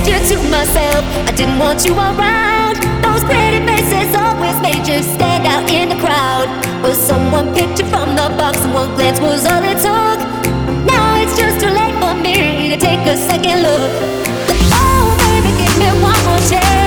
kept you to myself. I didn't want you around. Those pretty faces always made you stand out in the crowd. But someone picked you from the box, and one glance was all it took. Now it's just too late for me to take a second look. Oh, baby, give me one more chance.